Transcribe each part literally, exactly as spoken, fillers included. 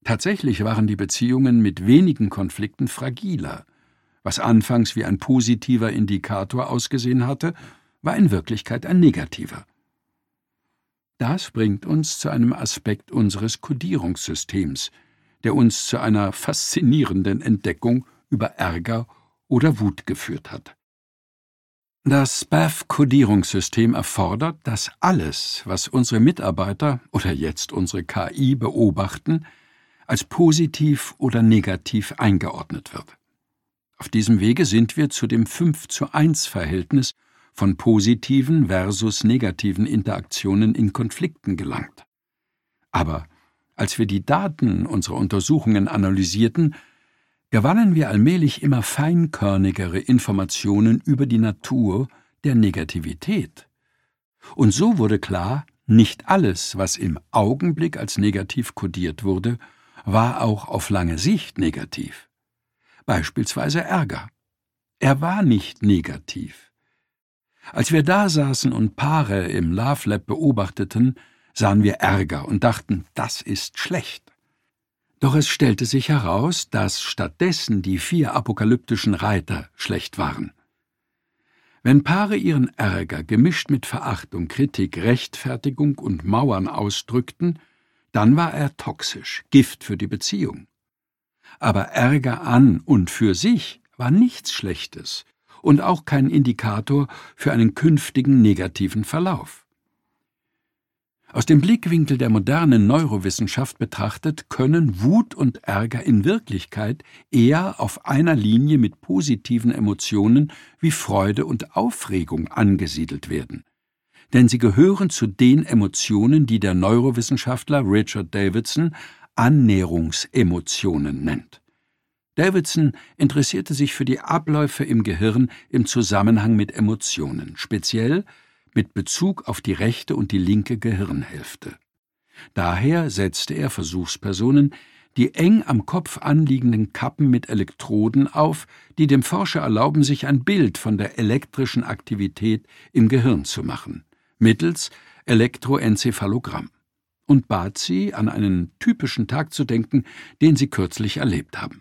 Tatsächlich waren die Beziehungen mit wenigen Konflikten fragiler. Was anfangs wie ein positiver Indikator ausgesehen hatte, war in Wirklichkeit ein negativer. Das bringt uns zu einem Aspekt unseres Kodierungssystems, der uns zu einer faszinierenden Entdeckung über Ärger oder Wut geführt hat. Das B A F-Kodierungssystem erfordert, dass alles, was unsere Mitarbeiter oder jetzt unsere K I beobachten, als positiv oder negativ eingeordnet wird. Auf diesem Wege sind wir zu dem fünf zu eins Verhältnis von positiven versus negativen Interaktionen in Konflikten gelangt. Aber als wir die Daten unserer Untersuchungen analysierten, gewannen wir allmählich immer feinkörnigere Informationen über die Natur der Negativität. Und so wurde klar, nicht alles, was im Augenblick als negativ kodiert wurde, war auch auf lange Sicht negativ. Beispielsweise Ärger. Er war nicht negativ. Als wir da saßen und Paare im Love Lab beobachteten, sahen wir Ärger und dachten, das ist schlecht. Doch es stellte sich heraus, dass stattdessen die vier apokalyptischen Reiter schlecht waren. Wenn Paare ihren Ärger gemischt mit Verachtung, Kritik, Rechtfertigung und Mauern ausdrückten, dann war er toxisch, Gift für die Beziehung. Aber Ärger an und für sich war nichts Schlechtes und auch kein Indikator für einen künftigen negativen Verlauf. Aus dem Blickwinkel der modernen Neurowissenschaft betrachtet, können Wut und Ärger in Wirklichkeit eher auf einer Linie mit positiven Emotionen wie Freude und Aufregung angesiedelt werden. Denn sie gehören zu den Emotionen, die der Neurowissenschaftler Richard Davidson Annäherungsemotionen nennt. Davidson interessierte sich für die Abläufe im Gehirn im Zusammenhang mit Emotionen, speziell mit Bezug auf die rechte und die linke Gehirnhälfte. Daher setzte er Versuchspersonen die eng am Kopf anliegenden Kappen mit Elektroden auf, die dem Forscher erlauben, sich ein Bild von der elektrischen Aktivität im Gehirn zu machen, mittels Elektroenzephalogramm, und bat sie, an einen typischen Tag zu denken, den sie kürzlich erlebt haben.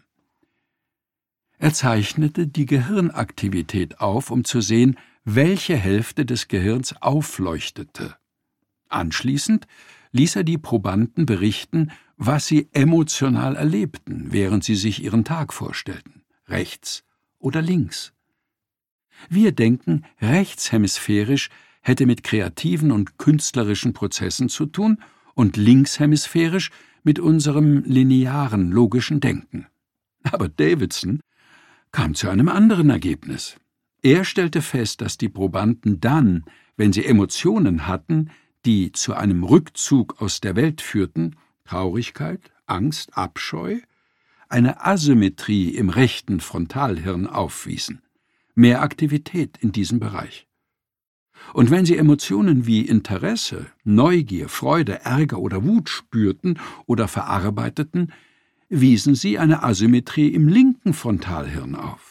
Er zeichnete die Gehirnaktivität auf, um zu sehen, welche Hälfte des Gehirns aufleuchtete. Anschließend ließ er die Probanden berichten, was sie emotional erlebten, während sie sich ihren Tag vorstellten, rechts oder links. Wir denken, rechtshemisphärisch hätte mit kreativen und künstlerischen Prozessen zu tun und linkshemisphärisch mit unserem linearen, logischen Denken. Aber Davidson kam zu einem anderen Ergebnis. Er stellte fest, dass die Probanden dann, wenn sie Emotionen hatten, die zu einem Rückzug aus der Welt führten, Traurigkeit, Angst, Abscheu, eine Asymmetrie im rechten Frontalhirn aufwiesen, mehr Aktivität in diesem Bereich. Und wenn sie Emotionen wie Interesse, Neugier, Freude, Ärger oder Wut spürten oder verarbeiteten, wiesen sie eine Asymmetrie im linken Frontalhirn auf.